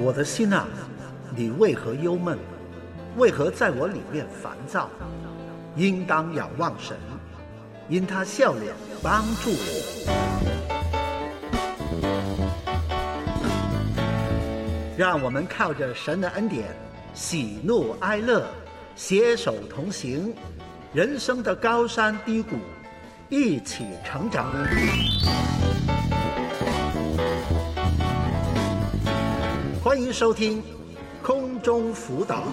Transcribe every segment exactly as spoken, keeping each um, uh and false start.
我的心啊，你为何忧闷？为何在我里面烦躁？应当仰望神，因他笑脸帮助我。让我们靠着神的恩典，喜怒哀乐，携手同行，人生的高山低谷，一起成长。欢迎收听空中辅导。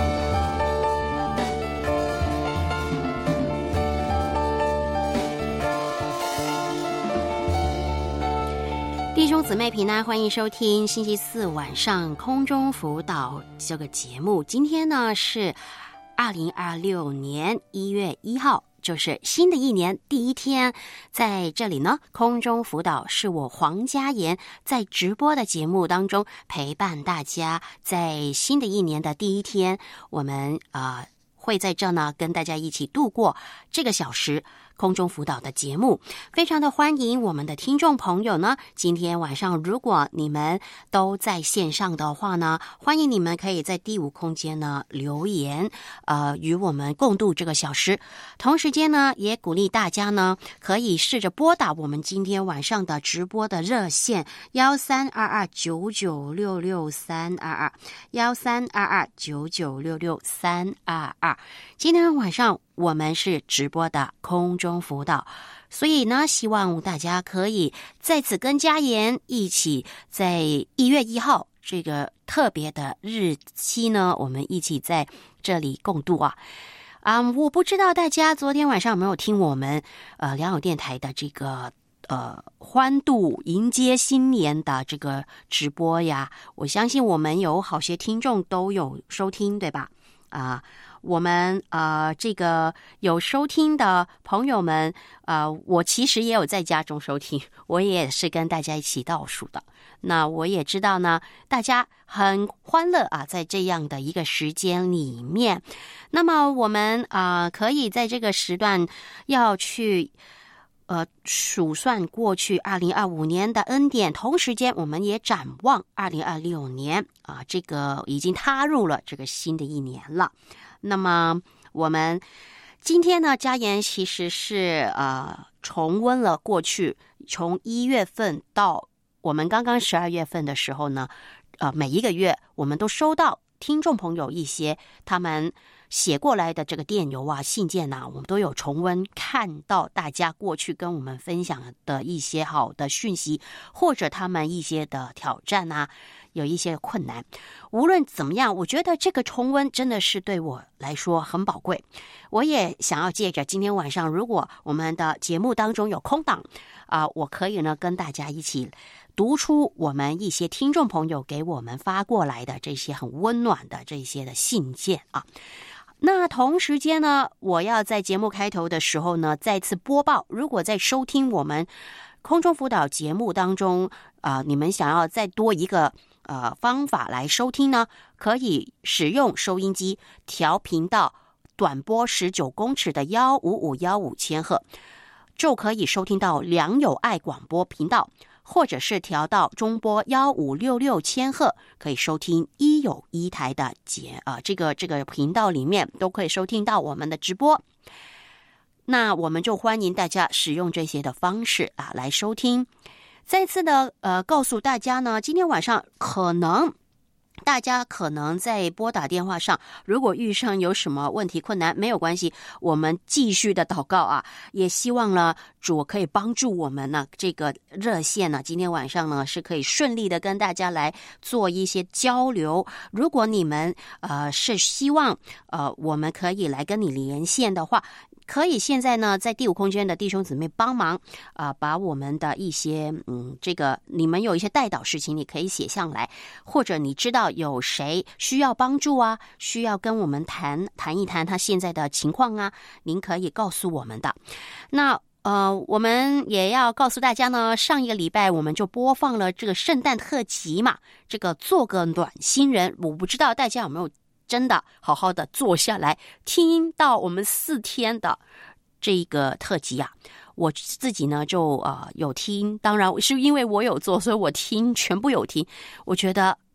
弟兄姊妹平安，欢迎收听星期四晚上空中辅导这个节目。今天呢是二零二六年一月一号，就是新的一年第一天。在这里呢，空中辅导是我黄嘉妍在直播的节目当中陪伴大家，在新的一年的第一天，我们呃会在这呢跟大家一起度过这个小时空中辅导的节目。非常的欢迎我们的听众朋友呢，今天晚上如果你们都在线上的话呢，欢迎你们可以在第五空间呢留言，呃，与我们共度这个小时。同时间呢，也鼓励大家呢可以试着拨打我们今天晚上的直播的热线幺三二二九九六六三二二幺三二二九九六六三二二。今天晚上我们是直播的空中辅导，所以呢，希望大家可以在此跟嘉妍一起在一月一号这个特别的日期呢，我们一起在这里共度啊。啊、嗯，我不知道大家昨天晚上有没有听我们呃良友电台的这个呃欢度迎接新年的这个直播呀？我相信我们有好些听众都有收听，对吧？啊、呃。我们呃，这个有收听的朋友们，呃，我其实也有在家中收听，我也是跟大家一起倒数的。那我也知道呢，大家很欢乐啊，在这样的一个时间里面。那么我们啊、呃，可以在这个时段要去呃数算过去二零二五年的恩典，同时间我们也展望二零二六年啊、呃，这个已经踏入了这个新的一年了。那么我们今天呢，嘉妍其实是呃重温了过去从一月份到我们刚刚十二月份的时候呢，呃每一个月我们都收到听众朋友一些他们写过来的这个电邮啊、信件啊，我们都有重温，看到大家过去跟我们分享的一些好的讯息，或者他们一些的挑战啊，有一些困难。无论怎么样，我觉得这个重温真的是对我来说很宝贵。我也想要借着今天晚上，如果我们的节目当中有空档啊、呃，我可以呢跟大家一起读出我们一些听众朋友给我们发过来的这些很温暖的这些的信件啊。那同时间呢，我要在节目开头的时候呢再次播报，如果在收听我们空中辅导节目当中啊、呃，你们想要再多一个呃方法来收听呢，可以使用收音机调频到短波十九公尺的一五五一五千赫，就可以收听到良友爱广播频道，或者是调到中波一五六六千赫，可以收听一有一台的节呃这个这个频道里面都可以收听到我们的直播。那我们就欢迎大家使用这些的方式啊来收听。再次的呃告诉大家呢，今天晚上可能大家可能在拨打电话上，如果遇上有什么问题困难，没有关系，我们继续的祷告啊，也希望呢主可以帮助我们呢，这个热线呢，今天晚上呢是可以顺利的跟大家来做一些交流。如果你们呃是希望呃我们可以来跟你连线的话，可以现在呢，在第五空间的弟兄姊妹帮忙啊、呃，把我们的一些嗯，这个你们有一些代祷事情，你可以写上来，或者你知道有谁需要帮助啊，需要跟我们谈谈一谈他现在的情况啊，您可以告诉我们的。那呃，我们也要告诉大家呢，上一个礼拜我们就播放了这个圣诞特辑嘛，这个做个暖心人，我不知道大家有没有真的好好的坐下来听到我们四天的这个特辑啊。我自己呢就呃有听，当然是因为我有做，所以我听全部有听。我觉得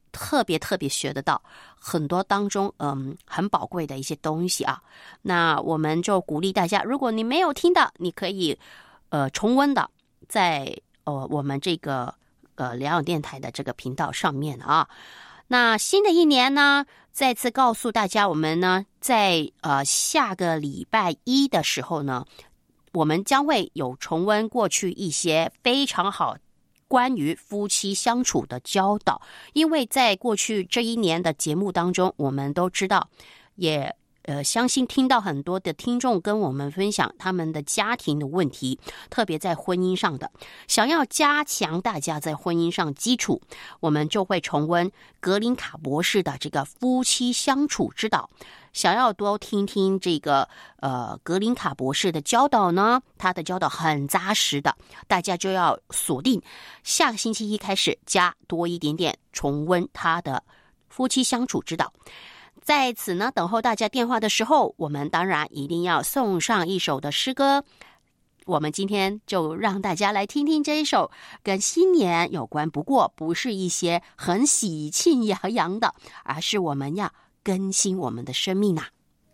特别特别学得到很多当中嗯很宝贵的一些东西啊。那我们就鼓励大家，如果你没有听到，你可以呃重温的在呃我们这个呃疗养电台的这个频道上面啊。那新的一年呢，再次告诉大家，我们呢在呃下个礼拜一的时候呢，我们将会有重温过去一些非常好关于夫妻相处的教导。因为在过去这一年的节目当中，我们都知道，也呃相信听到很多的听众跟我们分享他们的家庭的问题，特别在婚姻上的，想要加强大家在婚姻上基础，我们就会重温格林卡博士的这个夫妻相处之道。想要多听听这个呃格林卡博士的教导呢，他的教导很扎实的，大家就要锁定下个星期一开始加多一点点重温他的夫妻相处之道。在此呢，等候大家电话的时候，我们当然一定要送上一首的诗歌。我们今天就让大家来听听这一首跟新年有关，不过不是一些很喜庆洋洋的，而是我们要更新我们的生命啊。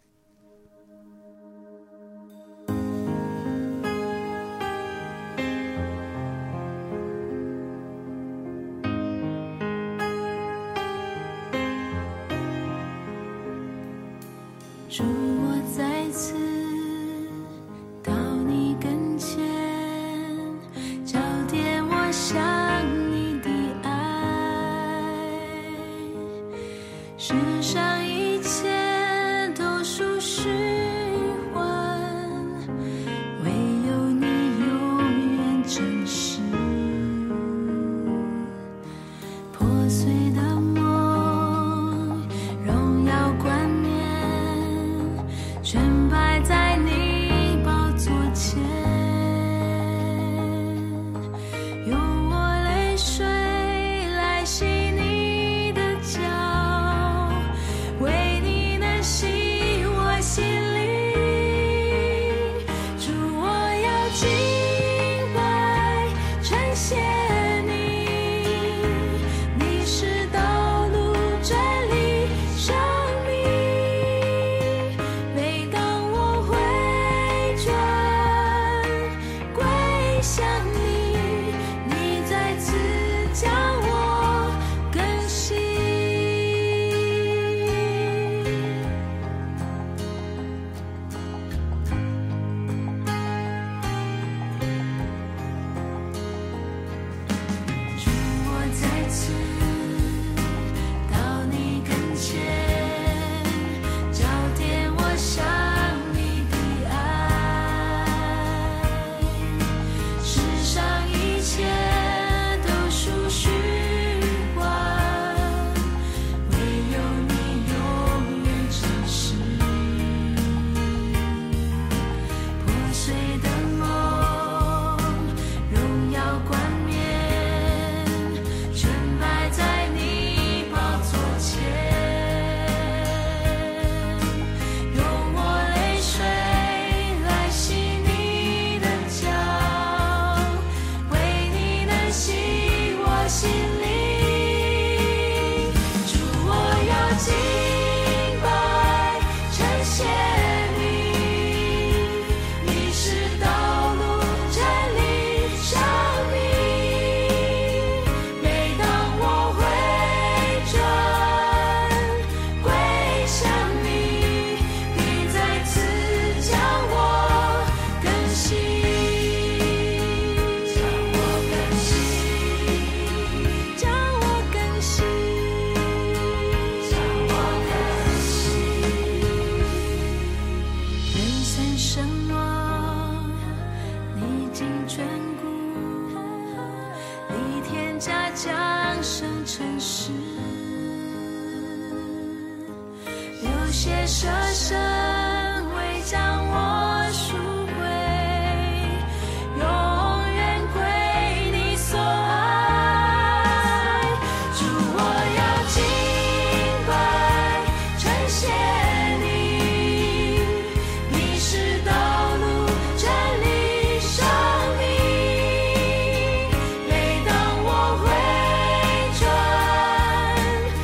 祝我再次到你跟前，交点我想你的爱，世上一切都属虚幻，唯有你永远真实。破碎的梦，荣耀冠冕，全摆在你宝座前，用我泪水来洗你的脚，为你能洗我心灵。主，我要敬拜称谢你，你是道路真理生命。每当我回转归向你，你再次将我更新。主，我再次到你跟前，交点我想你的爱，世上一切都属虚幻，唯有你永远真实。破碎的梦，荣耀冠冕，全摆在你宝座前，用我泪水来洗你的脚，为你能洗我心灵。主，我要敬拜称谢你，你是道路真理生命。每当我回转归向你，你再次将我更新，将我更新，将我更新，将我更新。人生什么历经眷顾，历天家降生尘世，流血舍身为将我赎回，永远归你所爱。主，我要敬拜称谢你，你是道路真理生命。每当我回转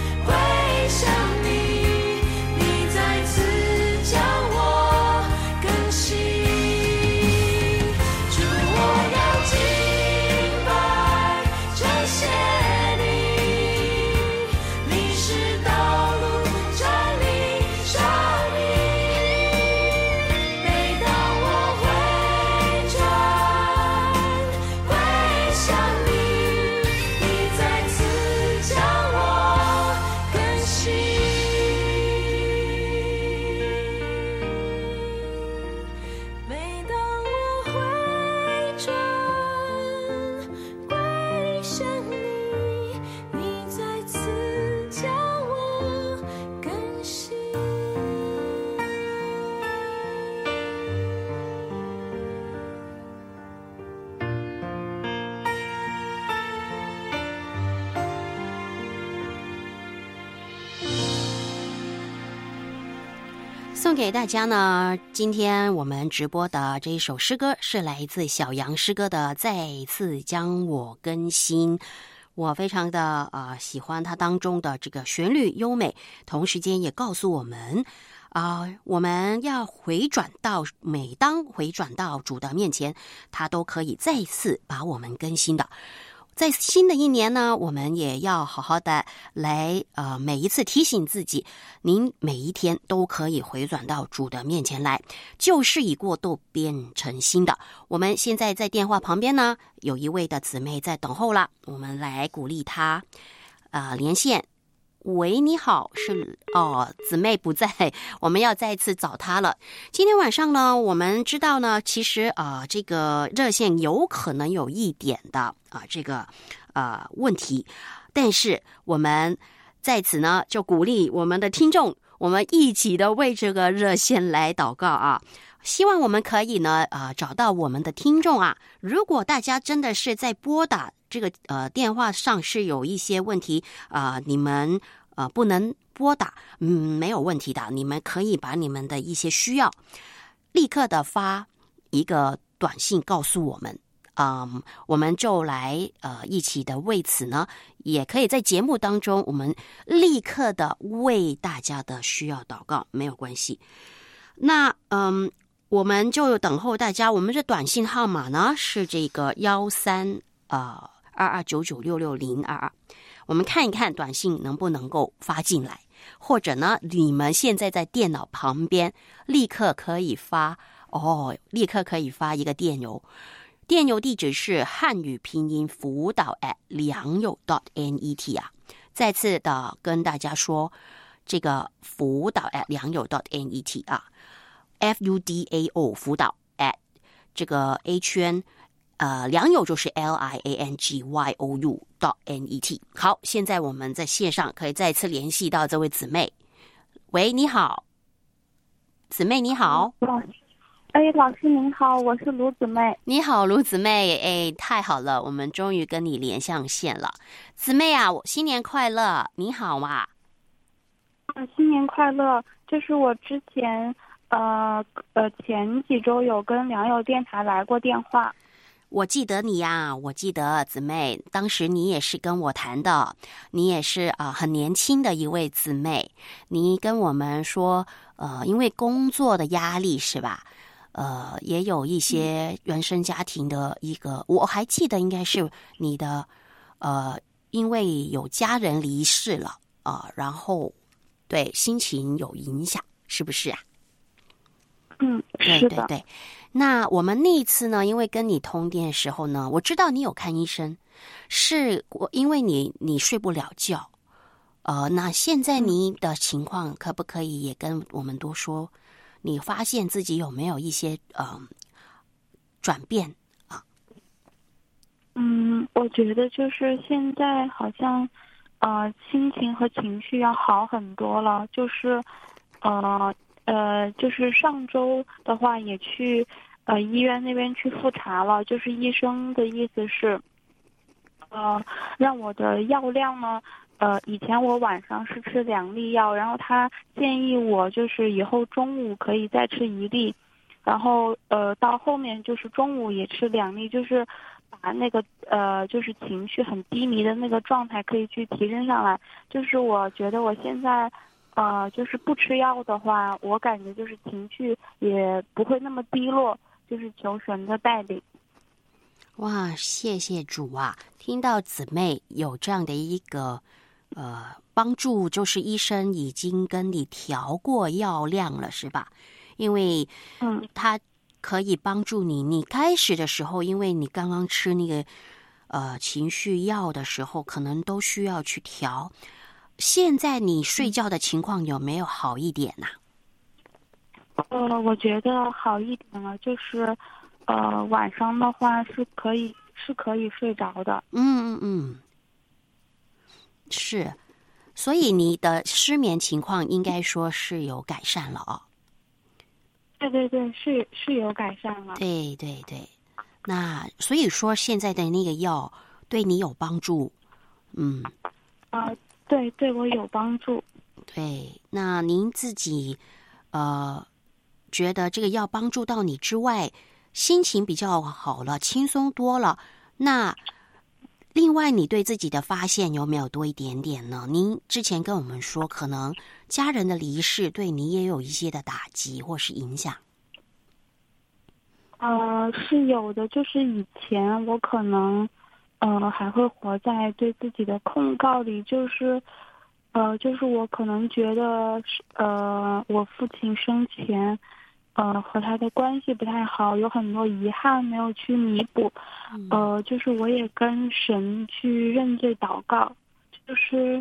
送给大家呢，今天我们直播的这一首诗歌是来自小杨诗歌的《再次将我更新》。我非常的呃喜欢它当中的这个旋律优美，同时间也告诉我们啊、呃，我们要回转到，每当回转到主的面前，他都可以再次把我们更新的。在新的一年呢，我们也要好好的来呃，每一次提醒自己，您每一天都可以回转到主的面前来，旧事已过，都变成新的。我们现在在电话旁边呢，有一位的姊妹在等候了，我们来鼓励她呃连线。喂，你好，是哦，姊妹不在，我们要再次找她了。今天晚上呢，我们知道呢，其实呃，这个热线有可能有一点的啊、呃，这个呃问题，但是我们在此呢，就鼓励我们的听众，我们一起的为这个热线来祷告啊。希望我们可以呢，呃，找到我们的听众啊。如果大家真的是在拨打这个呃电话上是有一些问题啊、呃，你们呃不能拨打，嗯，没有问题的。你们可以把你们的一些需要立刻的发一个短信告诉我们，嗯，我们就来呃一起的为此呢，也可以在节目当中，我们立刻的为大家的需要祷告，没有关系。那嗯。我们就等候大家，我们的短信号码呢是这个幺三呃二二九九六六零二二，我们看一看短信能不能够发进来，或者呢你们现在在电脑旁边立刻可以发哦，立刻可以发一个电邮，电邮地址是汉语拼音辅导 at 良友 .net 啊，再次的跟大家说，这个辅导 at 良友 .net 啊。F U D A O 辅导 at 这个 A 圈呃良友就是 L I A N G Y O U dot N E T。 好，现在我们在线上可以再次联系到这位姊妹。喂，你好，姊妹你好。 老师，哎，老师您好，我是卢姊妹。 你好，卢姊妹，哎，太好了，我们终于跟你连上线了。姊妹啊，我新年快乐，你好嘛？ 嗯，新年快乐。就是我之前呃呃，前几周有跟良友电台来过电话。 我记得你呀，我记得姊妹，当时你也是跟我谈的，你也是啊、呃、很年轻的一位姊妹，你跟我们说，呃，因为工作的压力是吧？呃，也有一些原生家庭的一个，我还记得应该是你的，呃，因为有家人离世了啊、呃，然后对心情有影响，是不是啊？ 嗯， 对是的。 对对，那我们那一次呢，因为跟你通电的时候呢，我知道你有看医生，是我因为你你睡不了觉，呃，那现在你的情况可不可以也跟我们多说？你发现自己有没有一些呃转变啊？ 嗯，我觉得就是现在好像呃心情和情绪要好很多了，就是呃。呃，就是上周的话也去呃医院那边去复查了，就是医生的意思是，呃，让我的药量呢，呃，以前我晚上是吃两粒药，然后他建议我就是以后中午可以再吃一粒，然后呃到后面就是中午也吃两粒，就是把那个呃就是情绪很低迷的那个状态可以去提升上来，就是我觉得我现在。呃，就是不吃药的话，我感觉就是情绪也不会那么低落，就是求神的带领。 哇，谢谢主啊！听到姊妹有这样的一个呃帮助，就是医生已经跟你调过药量了，是吧？因为嗯， 他可以帮助你。你开始的时候，因为你刚刚吃那个呃情绪药的时候，可能都需要去调。现在你睡觉的情况有没有好一点呐、 啊？呃，我觉得好一点了，就是呃晚上的话是可以是可以睡着的。 嗯嗯嗯，是，所以你的失眠情况应该说是有改善了哦。 对对对，是是有改善了。 对对对，那所以说现在的那个药对你有帮助，嗯。 啊、呃。对，对我有帮助。 对，那您自己呃，觉得这个药帮助到你之外，心情比较好了，轻松多了。那另外，你对自己的发现有没有多一点点呢？您之前跟我们说，可能家人的离世对你也有一些的打击或是影响。 呃，是有的，就是以前我可能，呃，还会活在对自己的控告里，就是，呃，就是我可能觉得，呃，我父亲生前，呃，和他的关系不太好，有很多遗憾没有去弥补，呃，就是我也跟神去认罪祷告，就是，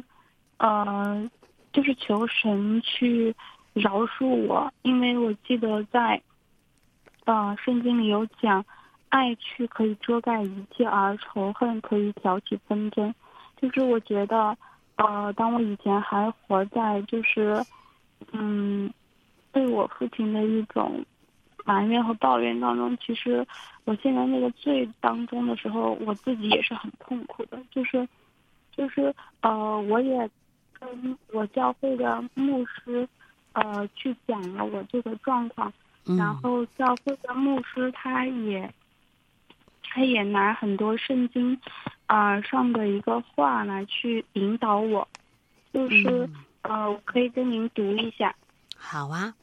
呃，就是求神去饶恕我，因为我记得在。呃，圣经里有讲，爱去可以遮盖一切，而仇恨可以挑起纷争。就是我觉得，呃，当我以前还活在就是，嗯，对我父亲的一种埋怨和抱怨当中，其实我现在那个罪当中的时候，我自己也是很痛苦的。就是，就是呃，我也跟我教会的牧师，呃，去讲了我这个状况。然后教会的牧师他也，他也拿很多圣经，啊、呃、上的一个话来去引导我，就是、嗯、呃，我可以跟您读一下。 好啊，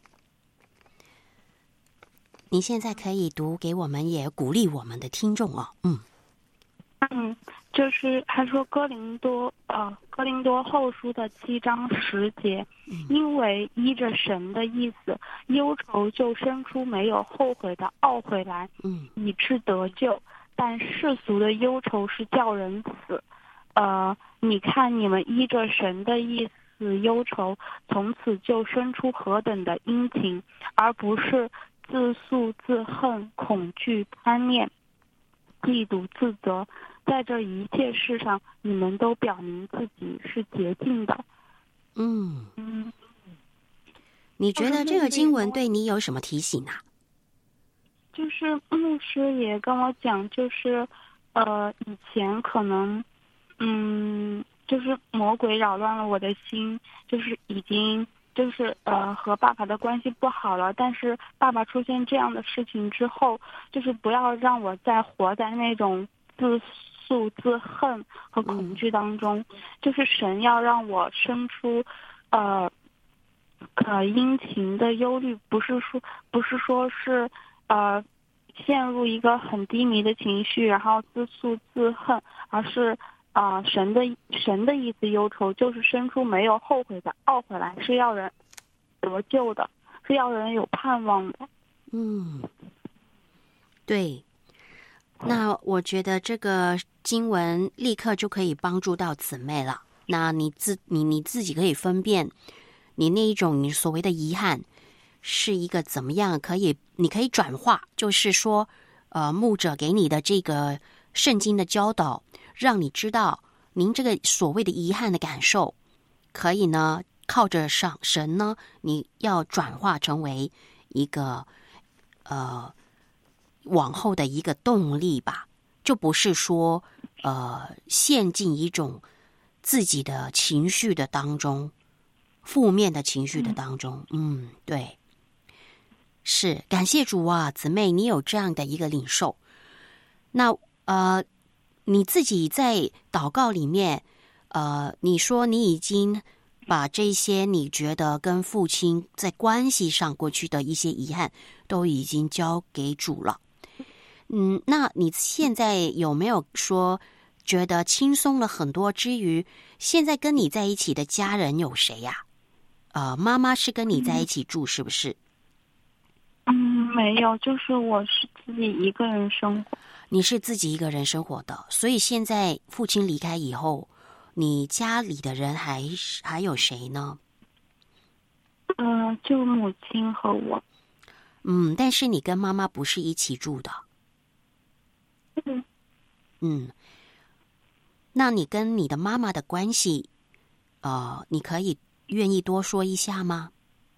你现在可以读给我们，也鼓励我们的听众哦。嗯嗯，就是他说哥林多呃哥林多后书的七章十节，因为依着神的意思，忧愁就生出没有后悔的懊悔来， 嗯， 以致得救。但世俗的忧愁是叫人死。呃，你看你们依着神的意思忧愁，从此就生出何等的殷勤，而不是自诉自恨、恐惧、贪念、嫉妒、自责。在这一切事上，你们都表明自己是洁净的。 嗯嗯， 你觉得这个经文对你有什么提醒啊？ 就是牧师也跟我讲，就是呃，以前可能，嗯，就是魔鬼扰乱了我的心，就是已经就是呃和爸爸的关系不好了。但是爸爸出现这样的事情之后，就是不要让我再活在那种自诉自恨和恐惧当中，嗯、就是神要让我生出，呃，呃殷勤的忧虑，不是说不是说是呃陷入一个很低迷的情绪，然后自诉自恨，而是啊、呃、神的神的意思忧愁，就是生出没有后悔的懊悔来，是要人得救的，是要人有盼望的。 嗯，对。那我觉得这个经文立刻就可以帮助到姊妹了。那你自你你自己可以分辨，你那一种你所谓的遗憾是一个怎么样，可以你可以转化，就是说，呃，牧者给你的这个圣经的教导，让你知道您这个所谓的遗憾的感受，可以呢靠着上神呢，你要转化成为一个呃。往后的一个动力吧，就不是说呃陷进一种自己的情绪的当中，负面的情绪的当中。嗯，对，是感谢主啊，姊妹，你有这样的一个领受。那呃，你自己在祷告里面，呃，你说你已经把这些你觉得跟父亲在关系上过去的一些遗憾，都已经交给主了。嗯，那你现在有没有说觉得轻松了很多之余，现在跟你在一起的家人有谁呀、啊？呃，妈妈是跟你在一起住，是不是？ 嗯，没有，就是我是自己一个人生活。 你是自己一个人生活的，所以现在父亲离开以后，你家里的人还还有谁呢？ 嗯、呃，就母亲和我。 嗯，但是你跟妈妈不是一起住的。 嗯嗯，那你跟你的妈妈的关系，呃，你可以愿意多说一下吗？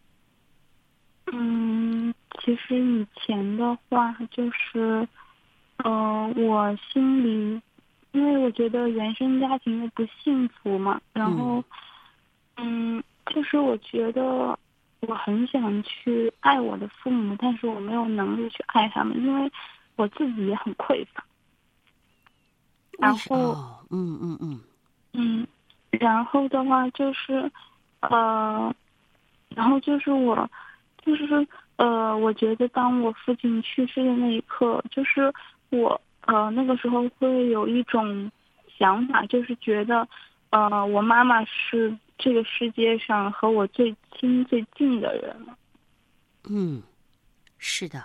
嗯，其实以前的话就是，呃，我心里，因为我觉得原生家庭的不幸福嘛，然后，嗯，嗯就是我觉得， 我很想去爱我的父母，但是我没有能力去爱他们，因为我自己也很匮乏。然后， 哦、嗯嗯嗯嗯，然后的话就是，呃，然后就是我，就是呃，我觉得当我父亲去世的那一刻，就是我呃那个时候会有一种想法，就是觉得，呃，我妈妈是这个世界上和我最亲最近的人了。 嗯，是的。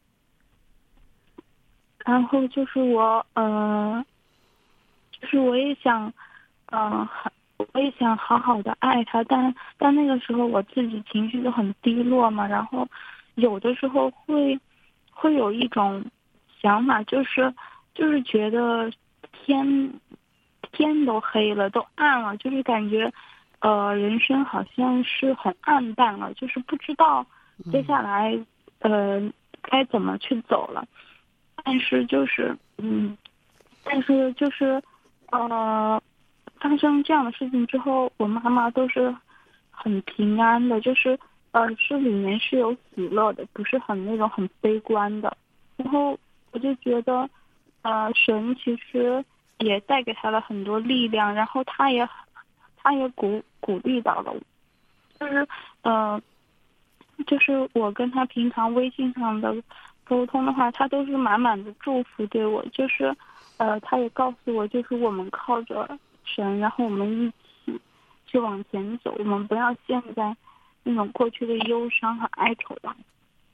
然后就是我，呃，就是我也想，呃，我也想好好的爱他，但但那个时候我自己情绪就很低落嘛，然后有的时候会会有一种想法，就是就是觉得天天都黑了，都暗了，就是感觉呃人生好像是很暗淡了，就是不知道接下来呃该怎么去走了。但是就是嗯，但是就是呃，发生这样的事情之后，我妈妈都是很平安的，就是呃，是里面是有喜乐的，不是很那种很悲观的。然后我就觉得，呃，神其实也带给他了很多力量，然后他也他也鼓鼓励到了我，就是呃，就是我跟他平常微信上的沟通的话，他都是满满的祝福对我，就是呃，他也告诉我，就是我们靠着神，然后我们一起去往前走，我们不要陷在那种过去的忧伤和哀愁当中。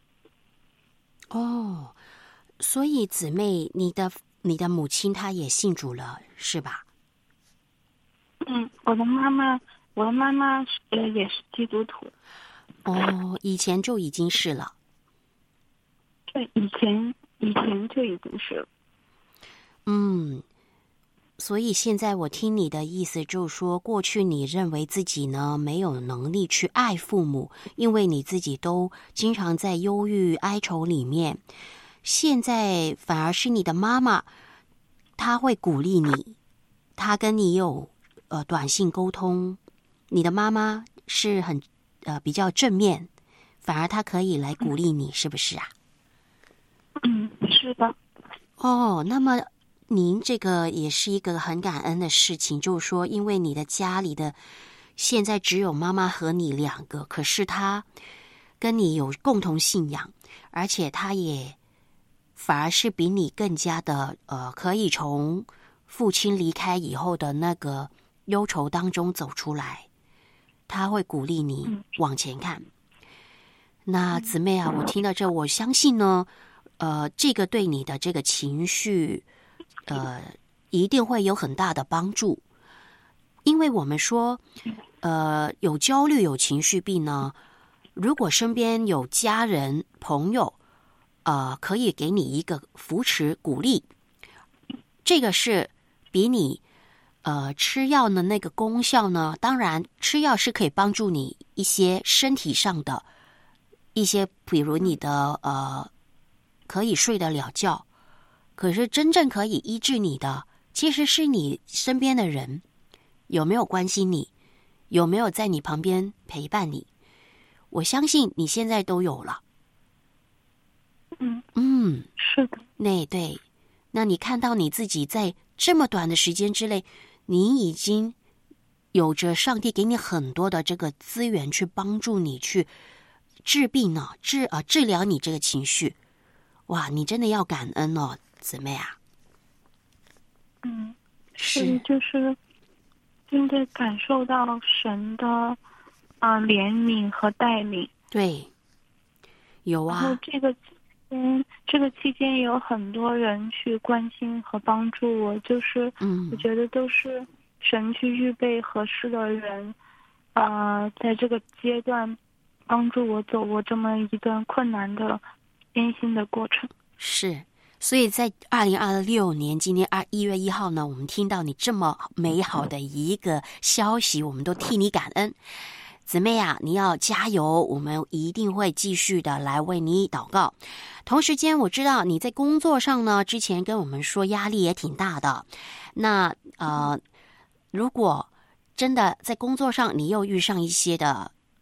哦，所以姊妹，你的你的母亲她也信主了，是吧？ 嗯，我的妈妈，我的妈妈是呃也是基督徒。 哦，以前就已经是了。 对，以前以前就已经是了。 嗯，所以现在我听你的意思，就是说，过去你认为自己呢没有能力去爱父母，因为你自己都经常在忧郁哀愁里面。现在反而是你的妈妈，她会鼓励你，她跟你有呃短信沟通，你的妈妈是很呃比较正面，反而她可以来鼓励你，是不是啊？ 嗯，是的。 哦，那么您这个也是一个很感恩的事情，就是说，因为你的家里的现在只有妈妈和你两个，可是她跟你有共同信仰，而且她也反而是比你更加的呃，可以从父亲离开以后的那个忧愁当中走出来，她会鼓励你往前看。那姊妹啊，我听到这，我相信呢。呃，这个对你的这个情绪，呃，一定会有很大的帮助，因为我们说，呃，有焦虑、有情绪病呢，如果身边有家人、朋友，呃，可以给你一个扶持、鼓励，这个是比你呃吃药的那个功效呢，当然吃药是可以帮助你一些身体上的一些，比如你的呃。可以睡得了觉，可是真正可以医治你的，其实是你身边的人有没有关心你，有没有在你旁边陪伴你。我相信你现在都有了。 嗯嗯， 是的。 那对，那你看到你自己在这么短的时间之内，你已经有着上帝给你很多的这个资源去帮助你去治病呢，治啊治疗你这个情绪。哇，你真的要感恩哦，姊妹啊！ 嗯，是，就是真的感受到神的啊、呃、怜悯和带领。 对，有啊。 然后这个期间，这个期间也有很多人去关心和帮助我，就是嗯， 我觉得都是神去预备合适的人，呃，在这个阶段帮助我走过这么一段困难的。艰辛的过程是，所以在二零二六年今天二一月一号呢，我们听到你这么美好的一个消息，我们都替你感恩。姊妹啊，你要加油，我们一定会继续的来为你祷告。同时间，我知道你在工作上呢，之前跟我们说压力也挺大的。那呃，如果真的在工作上你又遇上一些的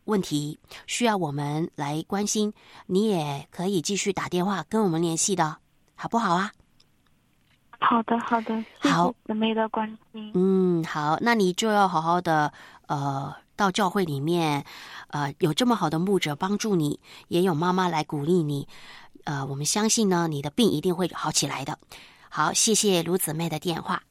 问题需要我们来关心，你也可以继续打电话跟我们联系的，好不好啊？ 好的，好的，谢好谢姊妹的关心。 嗯，好，那你就要好好的呃，到教会里面，呃，有这么好的牧者帮助你，也有妈妈来鼓励你，呃，我们相信呢，你的病一定会好起来的。好，谢谢卢姊妹的电话。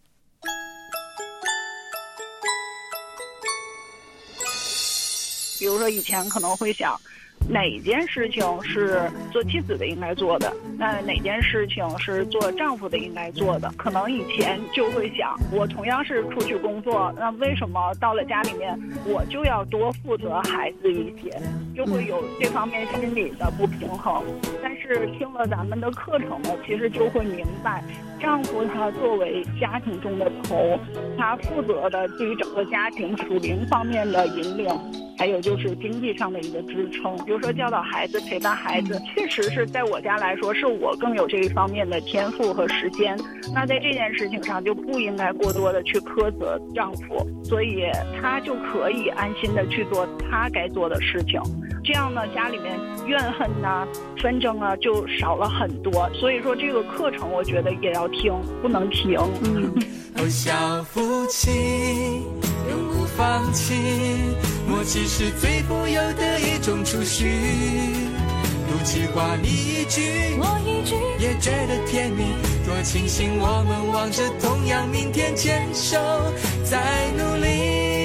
比如说以前可能会想哪件事情是做妻子的应该做的，那哪件事情是做丈夫的应该做的，可能以前就会想，我同样是出去工作，那为什么到了家里面我就要多负责孩子一些，就会有这方面心理的不平衡。但是听了咱们的课程呢，其实就会明白，丈夫他作为家庭中的头，他负责的对于整个家庭属灵方面的引领，还有就是经济上的一个支撑。比如说教导孩子、陪伴孩子，确实是在我家来说，是我更有这一方面的天赋和时间。那在这件事情上，就不应该过多的去苛责丈夫，所以他就可以安心的去做他该做的事情。这样呢，家里面怨恨呐、纷争啊就少了很多。所以说，这个课程我觉得也要听，不能停。嗯。 哦，小夫妻永不放弃，默契是最富有的一种储蓄。不计划你一句我一句也觉得甜蜜，多庆幸我们望着同样明天，牵手在努力，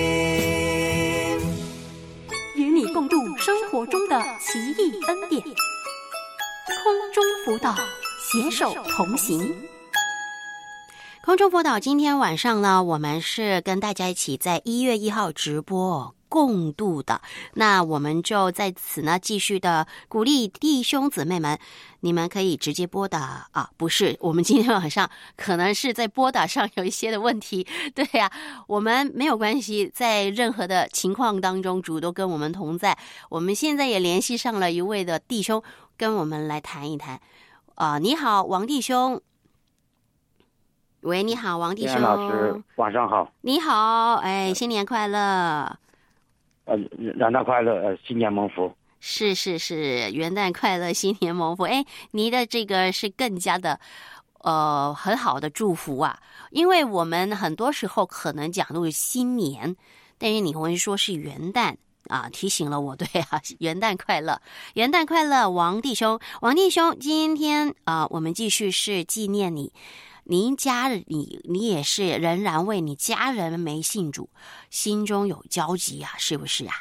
与你共度生活中的奇异恩典，空中辅导，携手同行。 空中辅导，今天晚上呢，我们是跟大家一起在一月一号直播共度的。那我们就在此呢，继续的鼓励弟兄姊妹们，你们可以直接拨打啊，不是，我们今天晚上可能是在拨打上有一些的问题。对呀、啊，我们没有关系，在任何的情况当中，主都跟我们同在。我们现在也联系上了一位的弟兄，跟我们来谈一谈。啊，你好，王弟兄。喂，你好，王弟兄。 老师，晚上好。 你好，哎，新年快乐。 呃，元旦快乐，呃，新年蒙福。 是是是，元旦快乐，新年蒙福。哎，你的这个是更加的，呃，很好的祝福啊。因为我们很多时候可能讲入新年，但是你会说是元旦啊，提醒了我，对啊，元旦快乐，元旦快乐，王弟兄，王弟兄，今天啊、呃，我们继续是纪念你。您家你你也是仍然为你家人没信主，心中有焦急啊，是不是啊？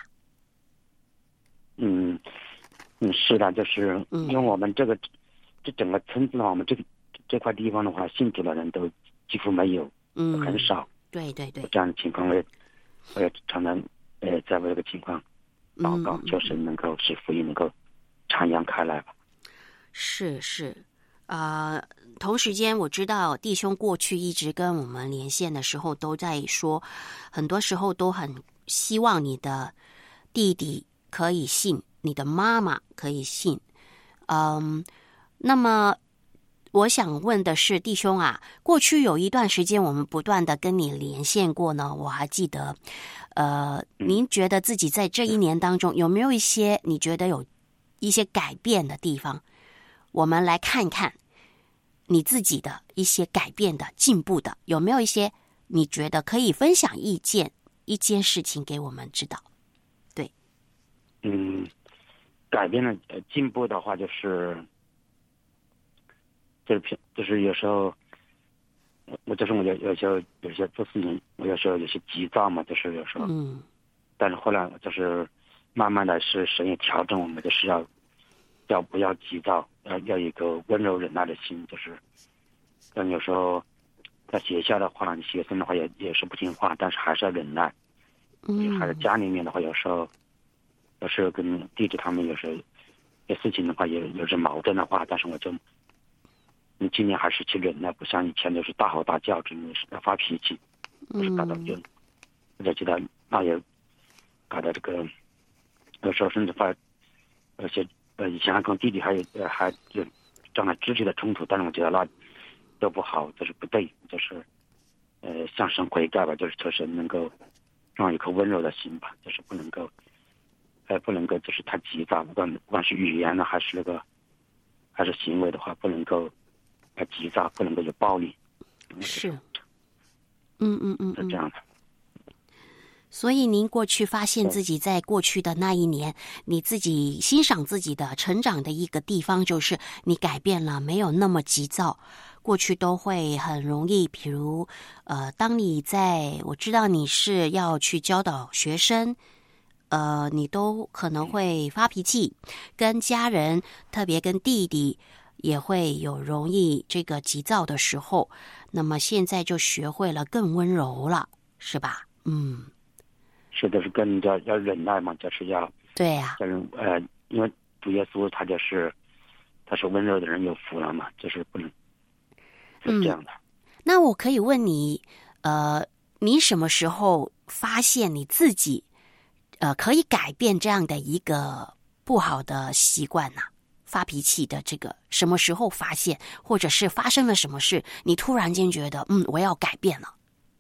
嗯嗯，是的，就是因为我们这个、嗯、这整个村子的话，我们这个这块地方的话，信主的人都几乎没有，嗯，很少。 对对对， 这样的情况我也我也常常呃在为这个情况祷告，嗯、就是能够使福音能够传扬开来吧。 是是。呃，同时间我知道弟兄过去一直跟我们连线的时候都在说，很多时候都很希望你的弟弟可以信，你的妈妈可以信。嗯，那么我想问的是，弟兄啊，过去有一段时间我们不断的跟你连线过呢，我还记得，呃，您觉得自己在这一年当中有没有一些你觉得有一些改变的地方？我们来看看你自己的一些改变的、进步的，有没有一些你觉得可以分享意见、一件事情给我们知道？对， 嗯，改变了、呃、进步的话，就是就是就是有时候，我就是我有有时候有些做事情，我有时候有些急躁嘛，就是有时候，嗯，但是后来就是慢慢的是神也调整我们，就是要。要不要急躁？要要一个温柔忍耐的心，就是，但有时候在学校的话，学生的话也也是不听话，但是还是要忍耐。嗯，还是家里面的话，有时候，有时候跟弟弟他们有时候有事情的话，有有些矛盾的话，但是我就，你今年还是去忍耐，不像以前就是大吼大叫，真的是要发脾气，就是搞到就，我就觉得那也搞到这个，有时候甚至发有些。呃，以前还跟弟弟还有呃还就这样的肢体的冲突，但是我觉得那都不好，就是不对，就是呃向神悔改吧，就是求神能够让一颗温柔的心吧，就是不能够呃，不能够就是太急躁，不管不管是语言呢，还是那个，还是行为的话，不能够太急躁，不能够有暴力。 是，嗯嗯嗯， 是这样的。 所以您过去发现自己在过去的那一年，你自己欣赏自己的成长的一个地方，就是你改变了，没有那么急躁。过去都会很容易，比如呃，当你在我知道你是要去教导学生，呃，你都可能会发脾气，跟家人，特别跟弟弟也会有容易这个急躁的时候。那么现在就学会了更温柔了，是吧？嗯。 是的，是跟人家要忍耐嘛，就是要对呀、 啊，呃，因为主耶稣他就是他是温柔的人有福了嘛，就是不能是这样的。 嗯、那我可以问你，呃，你什么时候发现你自己呃可以改变这样的一个不好的习惯呢、啊？发脾气的这个什么时候发现，或者是发生了什么事，你突然间觉得嗯我要改变了？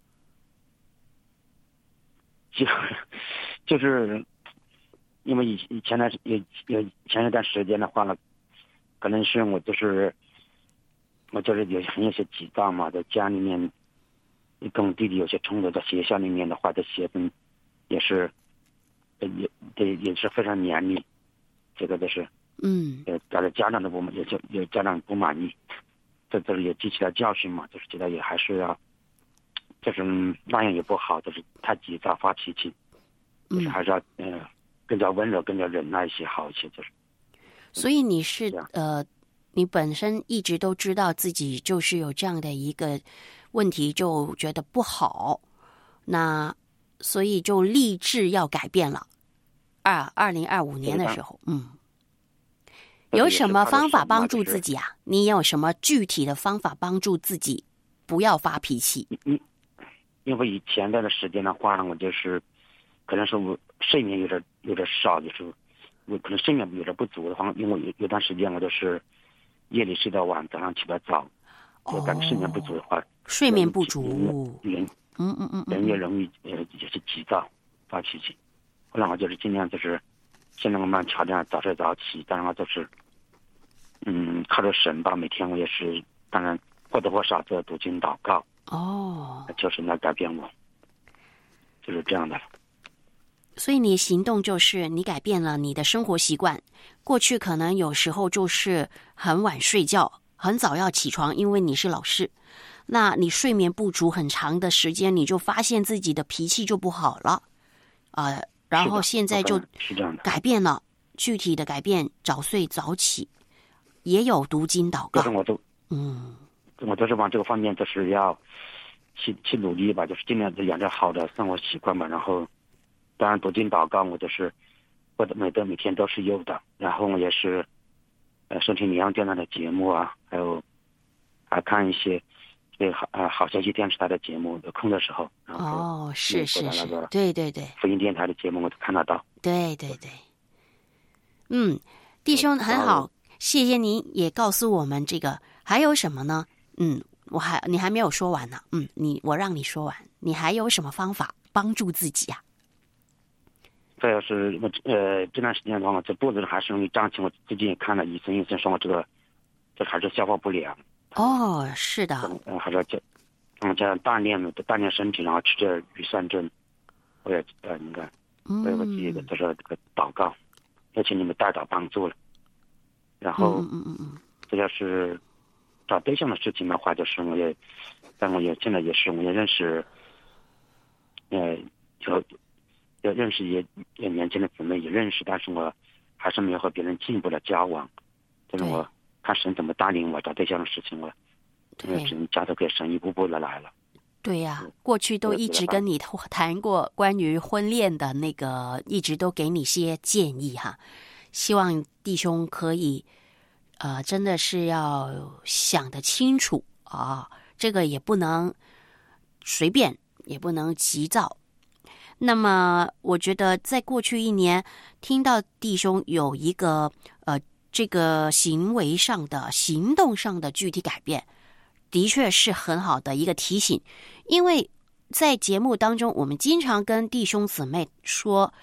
就就是因为以以前的也也前一段时间的话呢，可能是我就是我就是有很有些急躁嘛，在家里面跟我弟弟有些冲突，在学校里面的话，这学生也是也也也是非常严厉，这个就是嗯， 呃，搞得家长都不满，也就有家长不满意，这这也记起了教训嘛，就是觉得也还是要。就是那样也不好，就是太急躁发脾气，就是还是要嗯、呃、更加温柔、更加忍耐一些好一些，就是。 所以你是呃，你本身一直都知道自己就是有这样的一个问题，就觉得不好，那所以就立志要改变了。二二零二五年的时候，嗯，有什么方法帮助自己啊？你有什么具体的方法帮助自己不要发脾气？ 嗯。因为以前段的时间的话呢，我就是可能是我睡眠有点有点少，就是我可能睡眠有点不足的话，因为有有段时间我就是夜里睡到晚，早上起得早，我感觉睡眠不足的话， 睡眠不足， 人嗯嗯嗯， 人也容易呃也是急躁发脾气。后来我就是尽量就是现在慢慢调整早睡早起，当然就是嗯靠着神吧，每天我也是当然或多或少做读经祷告。 哦， 就是来改变我，就是这样的。 所以你行动就是你改变了你的生活习惯。过去可能有时候就是很晚睡觉，很早要起床，因为你是老师，那你睡眠不足很长的时间，你就发现自己的脾气就不好了，呃，然后现在就改变了，具体的改变，早睡早起，也有读经祷告。 我都嗯。 我就是往这个方面，就是要去去努力吧，就是尽量养成好的生活习惯吧。然后，当然读经祷告，我就是我的每的每天都是有的。然后我也是呃收听李阳电台的节目啊，还有还看一些对好啊好消息电视台的节目，有空的时候。然后哦，是是是，对对对， 福音电台的节目我都看得到。 对对对，嗯，弟兄很好，谢谢您也告诉我们这个还有什么呢？嗯，我还你还没有说完呢。嗯，你我让你说完，你还有什么方法帮助自己呀、 啊？再要是我呃这段时间的话，这肚子还是容易胀气。我最近也看了医生，医生说我这个这还是消化不良。 哦，是的。 嗯，还是要加嗯加锻炼的锻炼身体，然后吃点乳酸针。我也呃应该，我有个这个就是这个祷告，要请你们代祷帮助了。然后嗯嗯嗯嗯， 这要是。找对象的事情的话，就是我也，但我也现在也是，我也认识，呃，就也认识也也年轻的姊妹也认识，但是我还是没有和别人进一步的交往。就是我看神怎么带领我找对象的事情，我对神交托给神，一步步的来了。 对呀、啊，过去都一直跟你谈过关于婚恋的那个，一直都给你些建议哈，希望弟兄可以。呃，真的是要想得清楚啊，这个也不能随便，也不能急躁。那么，我觉得在过去一年，听到弟兄有一个呃，这个行为上的、行动上的具体改变，的确是很好的一个提醒。因为在节目当中，我们经常跟弟兄姊妹说，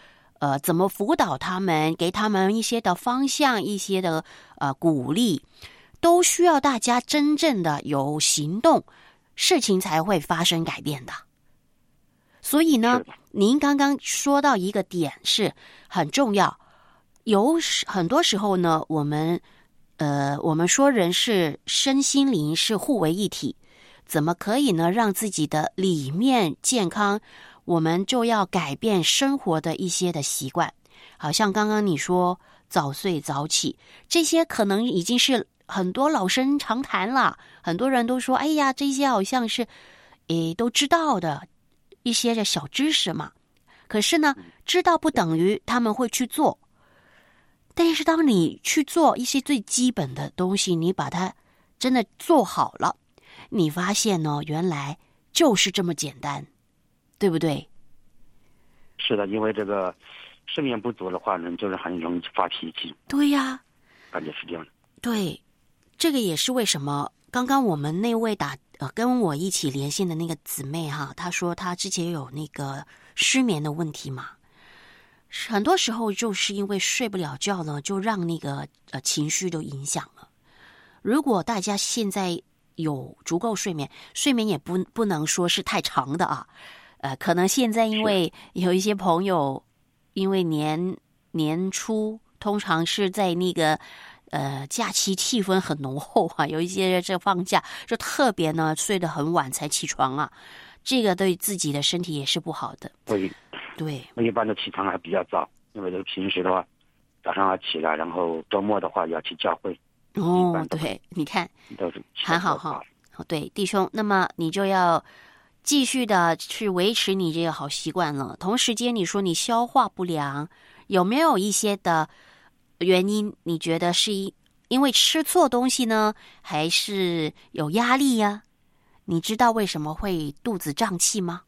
呃，怎么辅导他们，给他们一些的方向，一些的呃鼓励，都需要大家真正的有行动，事情才会发生改变的。所以呢，您刚刚说到一个点是很重要，有很多时候呢，我们呃，我们说人是身心灵是互为一体，怎么可以呢让自己的里面健康？我们就要改变生活的一些的习惯，好像刚刚你说早睡早起，这些可能已经是很多老生常谈了，很多人都说，哎呀，这些好像是诶都知道的一些的小知识嘛。可是呢，知道不等于他们会去做。但是当你去做一些最基本的东西，你把它真的做好了，你发现呢，原来就是这么简单。对不对？ 是的，因为这个睡眠不足的话，人就是很容易发脾气。 对呀， 感觉是这样的。 对，这个也是为什么刚刚我们那位打呃跟我一起连线的那个姊妹哈，她说她之前有那个失眠的问题嘛，很多时候就是因为睡不了觉呢，就让那个呃情绪都影响了。如果大家现在有足够睡眠，睡眠也不不能说是太长的啊。呃，可能现在因为有一些朋友，因为年年初通常是在那个呃假期气氛很浓厚啊，有一些这放假就特别呢睡得很晚才起床啊，这个对自己的身体也是不好的。 对， 对， 我一般的起床还比较早，因为这个平时的话早上要起来，然后周末的话要去教会。 哦，对，你看都是很好哈。对，弟兄，那么你就要继续的去维持你这个好习惯了。同时间你说你消化不良，有没有一些的原因你觉得是因为吃错东西呢，还是有压力呀？你知道为什么会肚子胀气吗？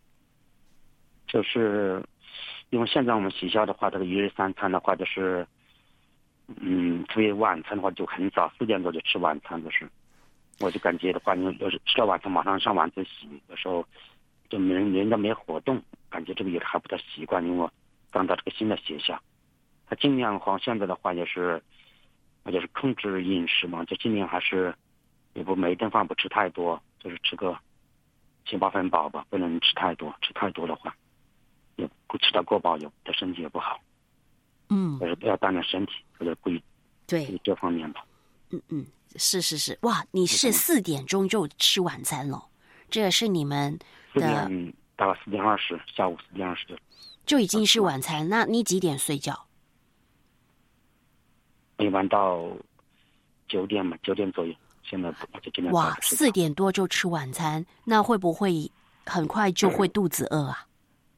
就是因为现在我们学校的话，这个一日三餐的话就是嗯，特别晚餐的话就很早，四点多就吃晚餐，就是我就感觉的话，你有时吃了晚餐马上上晚自习，有时候就没人人家没活动，感觉这个也还不太习惯。因为我刚到这个新的学校，他尽量好现在的话也是，我就是控制饮食嘛，就尽量还是也不每顿饭不吃太多，就是吃个七八分饱吧，不能吃太多，吃太多的话也不吃到过饱，也对身体也不好。 嗯， 就是要锻炼身体，或者故意对这方面吧。 嗯嗯，是是是，哇，你是四点钟就吃晚餐了，这是你们的四点大概四点二十，下午四点二十就就已经是晚餐。那你几点睡觉？ 一般到九点嘛，九点左右。现在我就尽量哇，四点多就吃晚餐，那会不会很快就会肚子饿啊？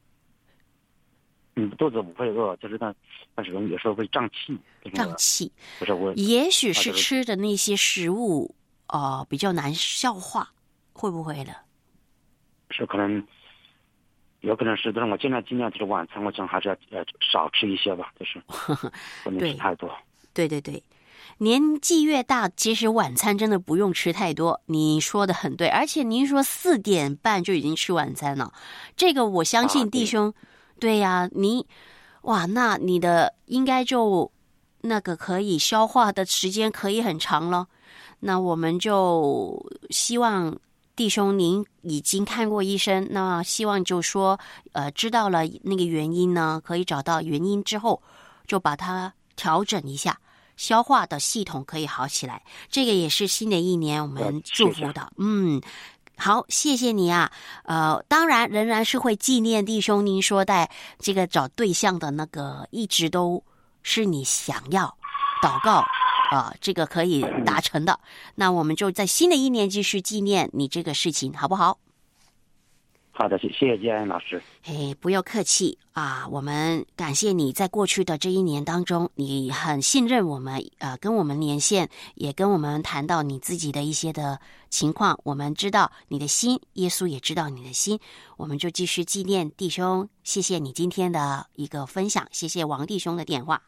嗯，肚子不会饿，就是但但是有时候会胀气。 胀气， 不是我， 也许是吃的那些食物啊、呃、比较难消化，会不会的？ 是可能，有可能是，但是我尽量尽量就是晚餐，我想还是要呃少吃一些吧，就是不能吃太多。 对对对，年纪越大，其实晚餐真的不用吃太多。你说的很对，而且您说四点半就已经吃晚餐了，这个我相信弟兄。啊对呀、啊，你哇，那你的应该就那个可以消化的时间可以很长了。那我们就希望弟兄您已经看过医生，那希望就说呃知道了那个原因呢，可以找到原因之后，就把它调整一下，消化的系统可以好起来。这个也是新的一年我们祝福的，嗯。好，谢谢你啊，呃，当然仍然是会纪念弟兄您说的这个找对象的那个，一直都是你想要祷告啊、呃，这个可以达成的。那我们就在新的一年继续纪念你这个事情，好不好？ 好的，谢谢建安老师。 哎，不要客气啊！我们感谢你在过去的这一年当中，你很信任我们，呃，跟我们连线，也跟我们谈到你自己的一些的情况。我们知道你的心，耶稣也知道你的心，我们就继续纪念弟兄。谢谢你今天的一个分享，谢谢王弟兄的电话。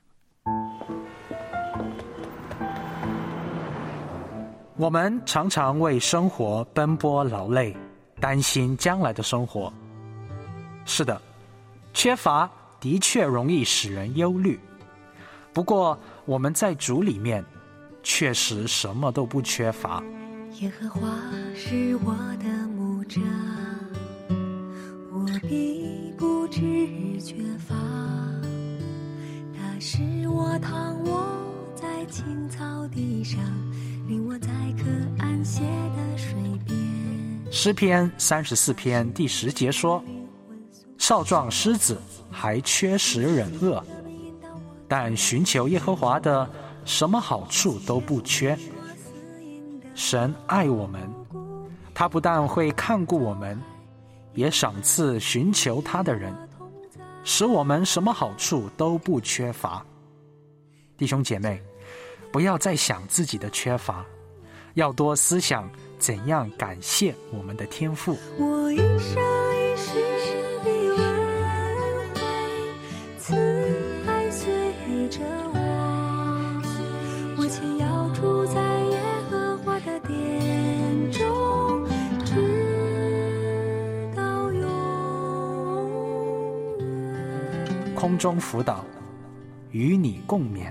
我们常常为生活奔波劳累，担心将来的生活。是的，缺乏的确容易使人忧虑。不过我们在主里面确实什么都不缺乏。 耶和华是我的牧者，我必不致缺乏。他使我躺卧在青草地上，领我在可安歇的水边。 诗篇三十四篇第十节说，少壮狮子还缺食忍饿，但寻求耶和华的，什么好处都不缺。神爱我们，他不但会看顾我们，也赏赐寻求他的人，使我们什么好处都不缺乏。弟兄姐妹，不要再想自己的缺乏，要多思想怎样感谢我们的天父。 我一生一世的恩惠，慈爱随着我，我且要住在耶和华的殿中，直到永远。 空中辅导，与你共勉。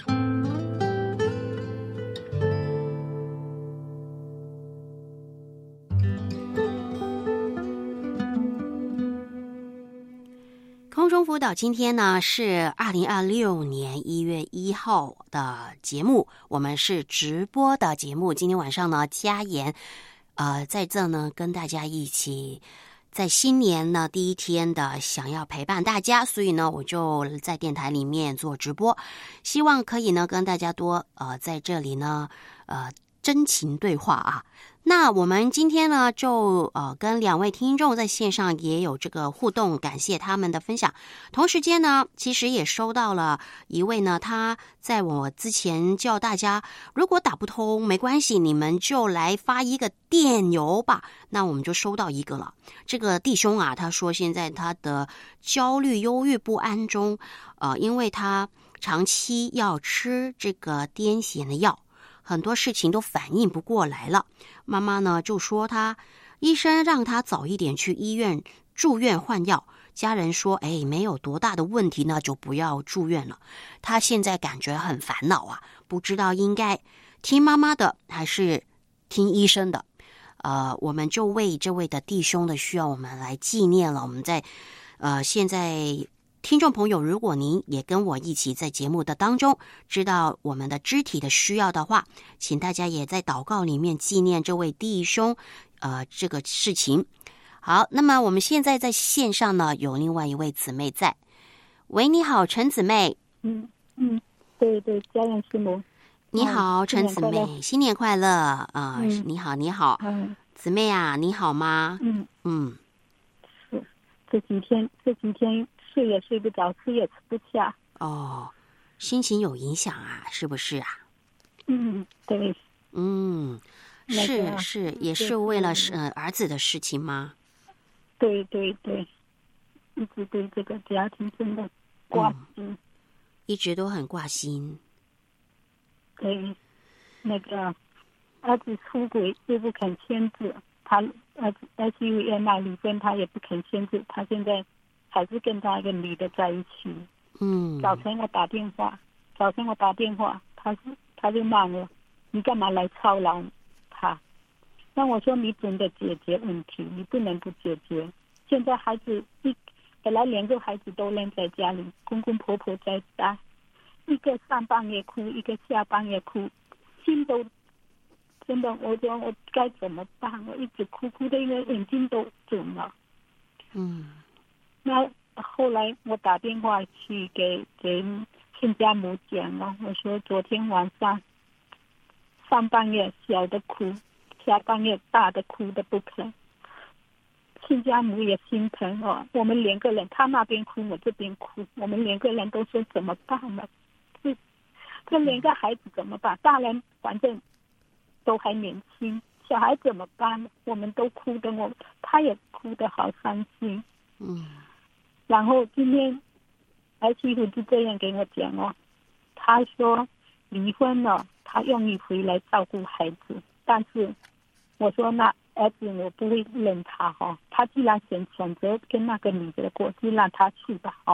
空中辅导今天呢是二零二六年一月一号的节目，我们是直播的节目。今天晚上呢，嘉言呃在这呢跟大家一起在新年呢第一天的想要陪伴大家，所以呢我就在电台里面做直播，希望可以呢跟大家多呃在这里呢呃真情对话啊。那我们今天呢就呃跟两位听众在线上也有这个互动，感谢他们的分享。同时间呢，其实也收到了一位呢，他在我之前叫大家，如果打不通没关系，你们就来发一个电邮吧。那我们就收到一个了。这个弟兄啊，他说现在他的焦虑、忧郁不安中，呃，因为他长期要吃这个癫痫的药。很多事情都反应不过来了，妈妈呢就说他医生让他早一点去医院住院换药，家人说哎没有多大的问题呢，就不要住院了。他现在感觉很烦恼啊，不知道应该听妈妈的还是听医生的。呃，我们就为这位的弟兄的需要我们来纪念了。我们在呃现在听众朋友，如果您也跟我一起在节目的当中知道我们的肢体的需要的话，请大家也在祷告里面纪念这位弟兄呃这个事情。好，那么我们现在在线上呢有另外一位姊妹在。喂，你好，陈姊妹。 嗯嗯，对对，家人师母。 你好，陈姊妹，新年快乐啊、呃嗯！你好，你好，嗯，姊妹啊，你好吗？ 嗯嗯， 是这几天这几天。睡也睡不着，吃也吃不下。 哦，心情有影响啊，是不是啊？ 嗯，对。 嗯，是、那個、是，也是为了呃儿子的事情吗？ 对对对，一直对这个家庭真的挂心、嗯， 一直都很挂心。 对，那个儿子出轨又不肯签字，他儿子 S U M 买离婚，他也不肯签字，他现在。还是跟他一个女的在一起。 嗯。 早晨我打电话，早晨我打电话，他是他就骂我，你干嘛来操劳他？那我说你真的解决问题，你不能不解决。现在孩子一本来两个孩子都扔在家里，公公婆婆在带，一个上半夜哭，一个下半夜哭，心都真的，我说我该怎么办？我一直哭哭的，因为眼睛都肿了。 嗯。 那后来我打电话去给给亲家母讲了，我说昨天晚上上半夜小的哭，下半夜大的哭的不肯。亲家母也心疼哦，我们两个人，他那边哭，我这边哭，我们两个人都说怎么办呢？这这两个孩子怎么办？大人反正都还年轻，小孩怎么办？我们都哭的，我他也哭得好伤心。 嗯。 然后今天儿媳妇就这样给我讲哦，他说离婚了，他愿意回来照顾孩子，但是我说那儿子我不会认他哈、哦，他既然选选择跟那个女的过，就让他去吧哈、哦。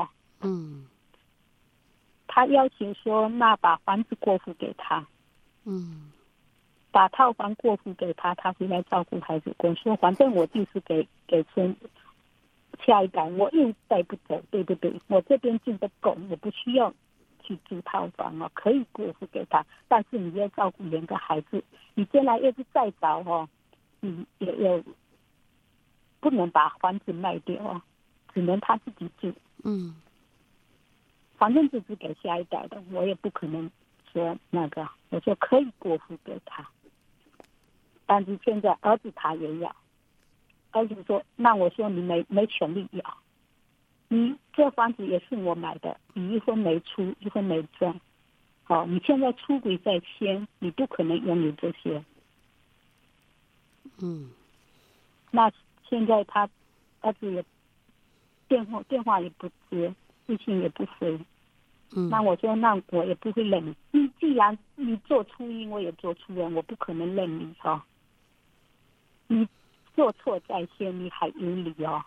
嗯， 他要求说，那把房子过户给他， 嗯， 把套房过户给他，他回来照顾孩子。我说，反正我就是给给孙下一代，我又带不走，对不对？我这边住得够，我不需要去租套房哦，可以过户给他，但是你要照顾两个孩子，你将来要是再找哦，你也要不能把房子卖掉哦，只能他自己住。 嗯， 反正就是给下一代的，我也不可能说那个，我说可以过户给他，但是现在儿子他也要，儿子说，那我说你没没权利要，你这房子也是我买的，你一分没出，一分没赚，好，你现在出轨在先，你不可能拥有这些。 嗯， 那现在他儿子也电话电话也不接，微信也不回。 嗯， 那我说，那我也不会认你。你既然你做初一，我也做初二，我不可能认你哦。你做错在先，你还有理哦。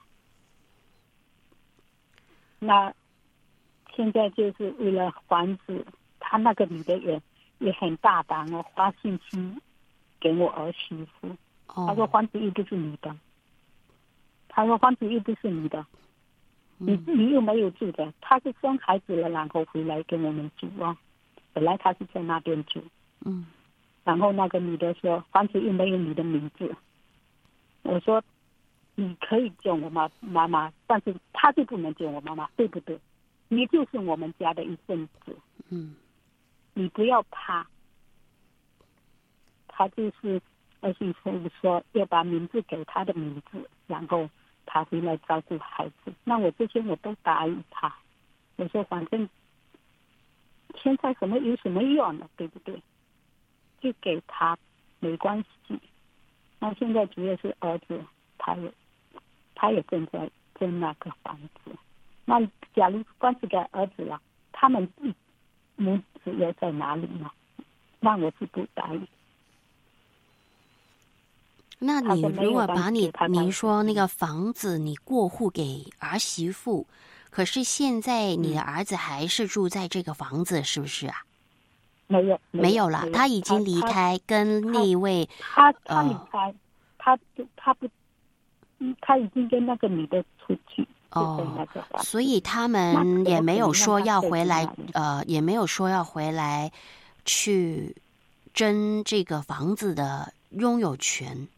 那现在就是为了房子，他那个女的也也很大胆哦，花信息给我儿媳妇。 哦， 他说房子又不是你的，他说房子又不是你的。你你又没有住的，他是生孩子了，然后回来跟我们住啊。本来他是在那边住， 嗯， 然后那个女的说房子又没有你的名字。我说你可以叫我妈妈妈，但是他就不能叫我妈妈，对不对？你就是我们家的一份子， 嗯， 你不要怕。他就是儿媳妇说要把名字给他的名字，然后他回来照顾孩子，那我这些我都答应他。我说反正现在什么有什么用呢，对不对？就给他没关系。那现在主要是儿子，他也他也正在争那个房子。那假如官司给儿子了，他们母子要在哪里呢？那我是不答应。 那你如果把你您说那个房子你过户给儿媳妇，可是现在你的儿子还是住在这个房子，是不是啊？ 没有， 没有了，他已经离开，跟那位他他离开，他他不，他已经跟那个女的出去。 哦，所以他们也没有说要回来，呃，也没有说要回来去争这个房子的拥有权。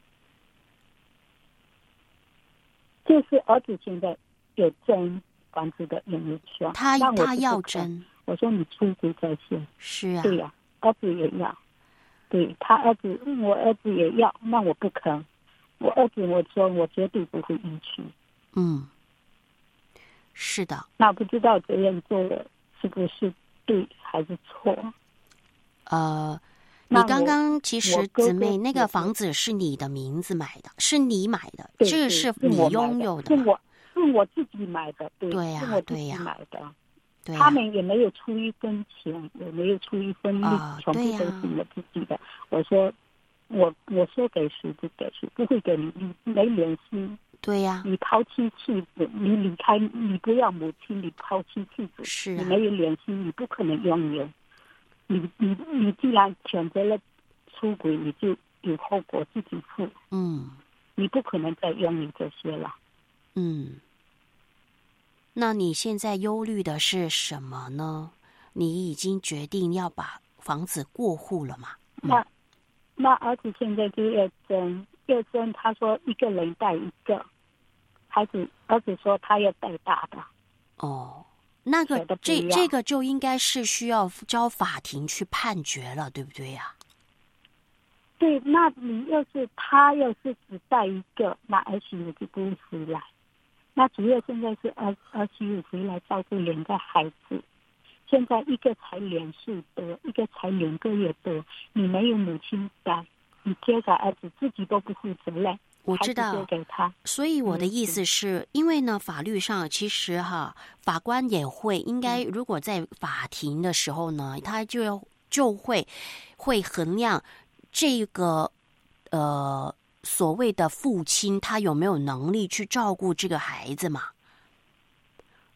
就是儿子现在有争房子的拥有权， 他他要争。 我说你出轨在先。 是啊。 对呀、啊，儿子也要。对他儿子，我儿子也要，那我不肯。我儿子我说我绝对不会允许。 嗯，是的。 那不知道这样做是不是对还是错？ 呃。你刚刚其实姊妹那个房子是你的名字买的，是你买的，这个是你拥有的， 是我是我自己买的，对， 对呀、 是我自己买的，对、啊，他们也没有出一分钱，也没有出一分力， 啊、 全部都是我自己的。我说我我说给谁就给谁，不会给你，你没良心。 对呀、啊， 你抛弃妻子，你离开，你不要母亲，你抛弃妻子， 是、啊、 你没有良心，你不可能拥有。你你你既然选择了出轨，你就有后果自己负。 嗯， 你不可能再拥有这些了。 嗯，那你现在忧虑的是什么呢？你已经决定要把房子过户了吗？ 嗯、那那儿子现在就要争，要争。他说一个人带一个孩子，儿子说他要带大的。 哦。那个这这个就应该是需要交法庭去判决了，对不对呀、啊？ 对，那你要是他要是只带一个，那儿媳妇就不会回来。那主要现在是儿儿媳妇回来照顾两个孩子，现在一个才两岁多，一个才两个月多，你没有母亲带，你接给儿子自己都不负责任。 我知道，所以我的意思是、嗯、因为呢，法律上其实哈，法官也会应该，如果在法庭的时候呢，他就要就会会衡量这个呃所谓的父亲他有没有能力去照顾这个孩子嘛。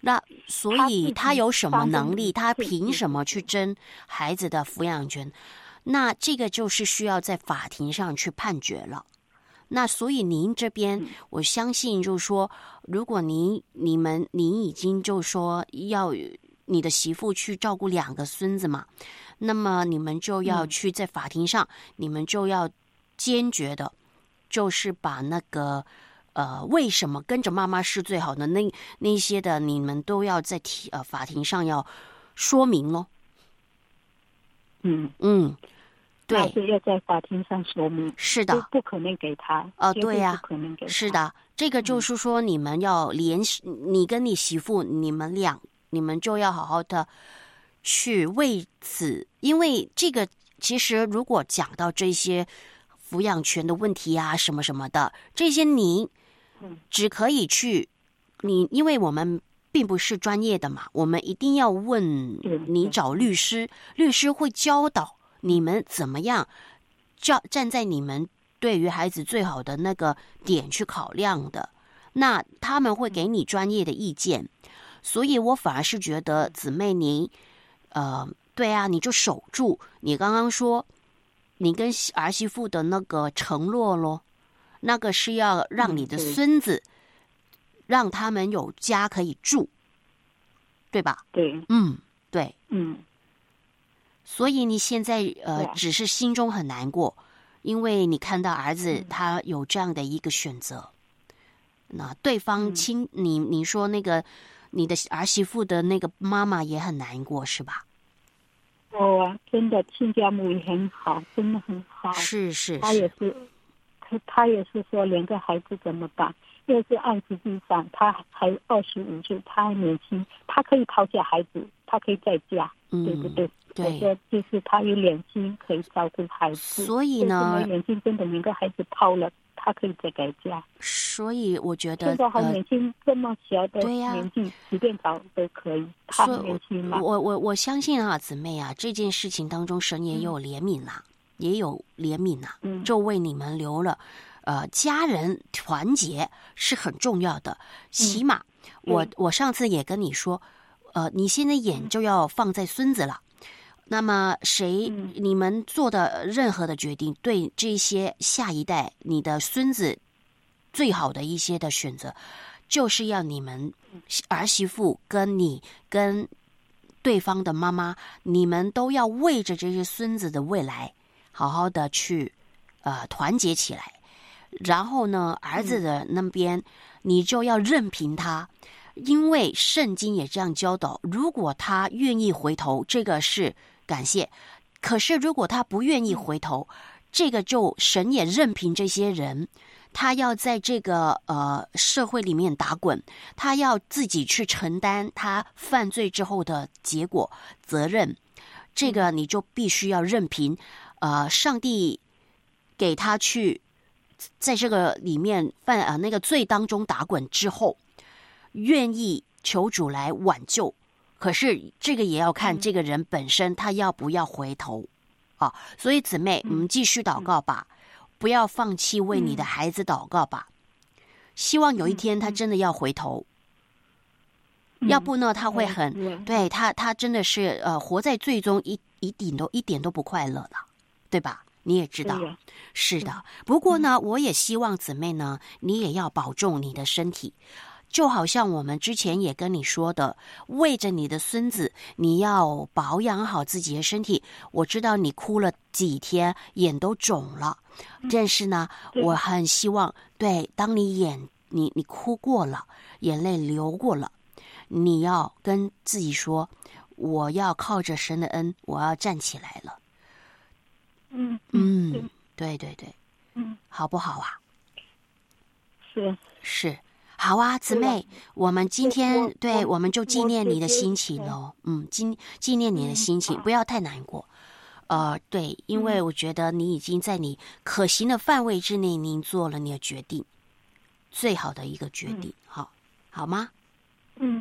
那所以他有什么能力？他凭什么去争孩子的抚养权？那这个就是需要在法庭上去判决了。那所以您这边，我相信就是说，如果您你们您已经就是说要你的媳妇去照顾两个孙子嘛，那么你们就要去在法庭上，嗯、你们就要坚决的，就是把那个。呃，为什么跟着妈妈是最好的？那那些的，你们都要在提呃法庭上要说明咯。 嗯嗯，对， 是要在法庭上说明。 是的， 不可能给他。 哦、呃，对呀、啊， 不可能给他。 是的，这个就是说，你们要联系、嗯、你跟你媳妇，你们俩，你们就要好好的去为此，因为这个其实如果讲到这些抚养权的问题啊，什么什么的，这些您。只可以去你，因为我们并不是专业的嘛，我们一定要问你找律师，律师会教导你们怎么样站站在你们对于孩子最好的那个点去考量的，那他们会给你专业的意见，所以我反而是觉得姊妹您，呃，对啊，你就守住你刚刚说你跟儿媳妇的那个承诺咯。那个是要让你的孙子，让他们有家可以住，对吧？ 对， 嗯，对， 嗯。 所以你现在呃，只是心中很难过，因为你看到儿子他有这样的一个选择，那对方亲、嗯、你你说那个你的儿媳妇的那个妈妈也很难过，是吧？ 哦啊，真的亲家母也很好，真的很好。 是是是， 他也是。他也是说两个孩子怎么办？因为是按实际上他还二十五岁，他还年轻，他可以抛下孩子，他可以再嫁，嗯、对不对？ 对， 我说就是他有良心，可以照顾孩子。 所以呢， 没良心真的两个孩子抛了，他可以再改嫁。 所以我觉得现在还年轻、呃，这么小的年纪， 啊、 随便找都可以。他很年轻嘛。 我我我相信啊，姊妹啊，这件事情当中，神也有怜悯啦。嗯也有怜悯呐、啊，就为你们留了，呃，家人团结是很重要的。起码我、嗯、我上次也跟你说，呃，你现在眼就要放在孙子了。那么谁、嗯、你们做的任何的决定，对这些下一代你的孙子最好的一些的选择，就是要你们儿媳妇跟你跟对方的妈妈，你们都要为着这些孙子的未来。好好的去，呃，团结起来，然后呢，儿子的那边、嗯、你就要任凭他，因为圣经也这样教导，如果他愿意回头，这个是感谢；可是如果他不愿意回头，这个就神也任凭这些人，他要在这个呃社会里面打滚，他要自己去承担他犯罪之后的结果责任，这个你就必须要任凭。呃，上帝给他去在这个里面犯啊、呃、那个罪当中打滚之后，愿意求主来挽救。可是这个也要看这个人本身他要不要回头啊。所以姊妹，我们继续祷告吧，不要放弃为你的孩子祷告吧。希望有一天他真的要回头，要不呢他会很对他他真的是呃活在罪中一一点都一点都不快乐的。对吧？你也知道，是的。不过呢，我也希望姊妹呢，你也要保重你的身体。就好像我们之前也跟你说的，为着你的孙子，你要保养好自己的身体。我知道你哭了几天，眼都肿了，但是呢，我很希望，对，当你眼你你哭过了，眼泪流过了，你要跟自己说，我要靠着神的恩，我要站起来了。 嗯嗯，对对对， 嗯， 好不好啊？ 是是，好啊，姊妹，我们今天对，我们就纪念你的心情哦，嗯，纪纪念你的心情，不要太难过。呃，对，因为我觉得你已经在你可行的范围之内，您做了你的决定，最好的一个决定，好，好吗？ 嗯，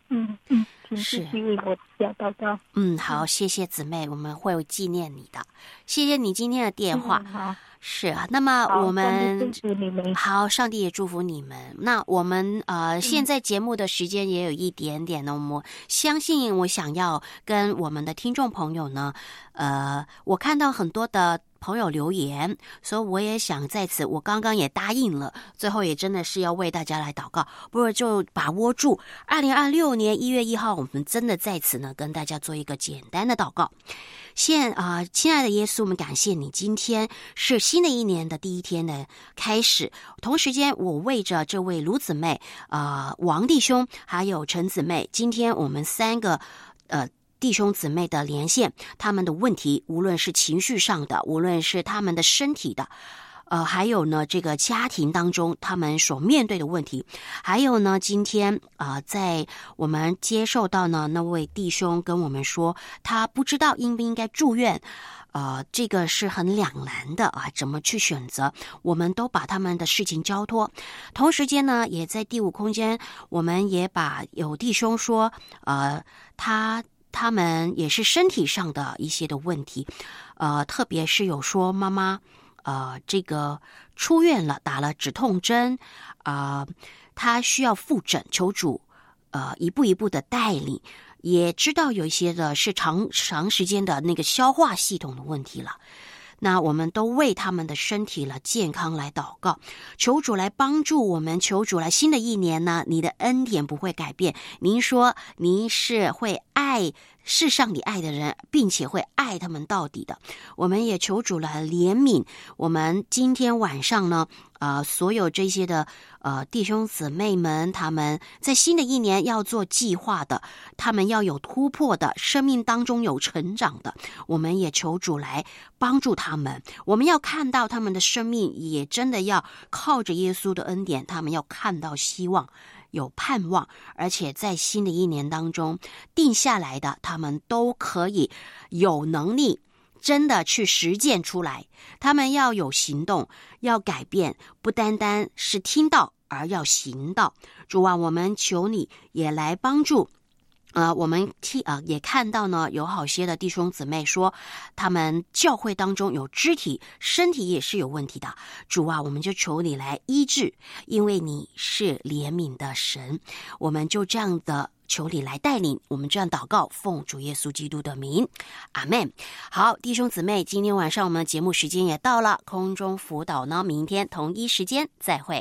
嗯嗯，请继续为我家祷告。 嗯，好，谢谢姊妹，我们会纪念你的。谢谢你今天的电话。 嗯、好。 是啊，那么我们好， 好，上帝也祝福你们。那我们呃， 嗯、 现在节目的时间也有一点点呢，我相信我想要跟我们的听众朋友呢，呃，我看到很多的朋友留言，所以我也想在此，我刚刚也答应了，最后也真的是要为大家来祷告，不如就把握住二零二六年一月一号，我们真的在此呢跟大家做一个简单的祷告。现啊、呃，亲爱的耶稣，我们感谢你，今天是新的一年的第一天的开始。同时间，我为着这位卢姊妹、呃王弟兄还有陈姊妹，今天我们三个呃弟兄姊妹的连线，他们的问题，无论是情绪上的，无论是他们的身体的。呃，还有呢，这个家庭当中他们所面对的问题，还有呢，今天啊、呃，在我们接受到呢那位弟兄跟我们说，他不知道应不应该住院，呃，这个是很两难的啊，怎么去选择？我们都把他们的事情交托，同时间呢，也在第五空间，我们也把有弟兄说，呃，他他们也是身体上的一些的问题，呃，特别是有说妈妈。呃，这个出院了，打了止痛针，啊、呃，他需要复诊，求主，呃，一步一步的带领，也知道有一些的是长长时间的那个消化系统的问题了。那我们都为他们的身体了健康来祷告，求主来帮助我们，求主来新的一年呢，你的恩典不会改变。您说您是会爱世上你爱的人，并且会爱他们到底的。我们也求主来怜悯我们今天晚上呢，呃，所有这些的呃弟兄姊妹们，他们在新的一年要做计划的，他们要有突破的，生命当中有成长的，我们也求主来帮助他们。我们要看到他们的生命也真的要靠着耶稣的恩典，他们要看到希望，有盼望，而且在新的一年当中定下来的，他们都可以有能力真的去实践出来。他们要有行动，要改变，不单单是听到，而要行道。主啊，我们求你也来帮助。呃，我们听啊、呃、也看到呢，有好些的弟兄姊妹说，他们教会当中有肢体、身体也是有问题的。主啊，我们就求你来医治，因为你是怜悯的神。我们就这样的求你来带领，我们这样祷告，奉主耶稣基督的名，阿们。好，弟兄姊妹，今天晚上我们的节目时间也到了，空中辅导呢，明天同一时间再会。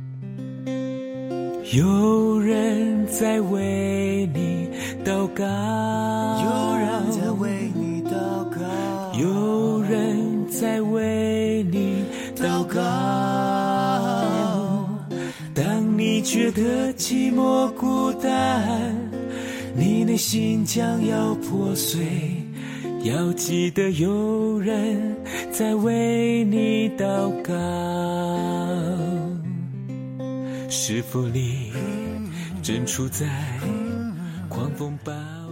有人在为你祷告， 有人在为你祷告， 有人在为你祷告。当你觉得寂寞孤单，你内心将要破碎，要记得有人在为你祷告。是否你正处在狂风暴